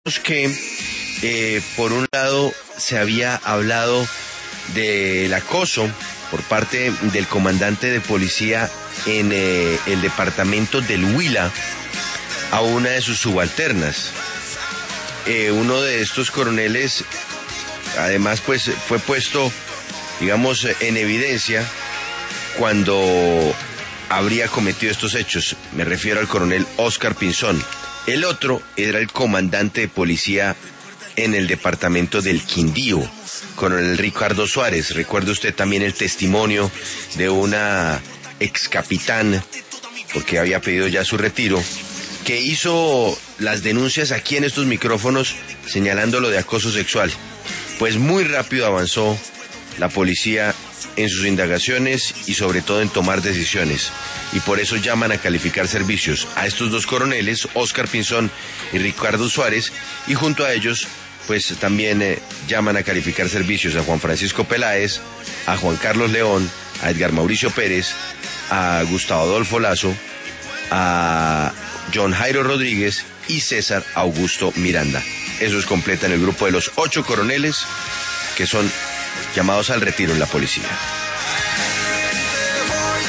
que por un lado se había hablado del acoso por parte del comandante de policía en el departamento del Huila a una de sus subalternas. Uno de estos coroneles, además, pues fue puesto, digamos, en evidencia cuando habría cometido estos hechos. Me refiero al coronel Óscar Pinzón. El otro era el comandante de policía en el departamento del Quindío, coronel Ricardo Suárez. Recuerde usted también el testimonio de una ex capitán, porque había pedido ya su retiro, que hizo las denuncias aquí en estos micrófonos señalándolo de acoso sexual. Pues muy rápido avanzó la policía en sus indagaciones y sobre todo en tomar decisiones. Y por eso llaman a calificar servicios a estos dos coroneles, Óscar Pinzón y Ricardo Suárez, y junto a ellos pues también llaman a calificar servicios a Juan Francisco Peláez, a Juan Carlos León, a Edgar Mauricio Pérez, a Gustavo Adolfo Lazo, a John Jairo Rodríguez y César Augusto Miranda. Esos completan el grupo de los 8 coroneles que son llamados al retiro en la policía.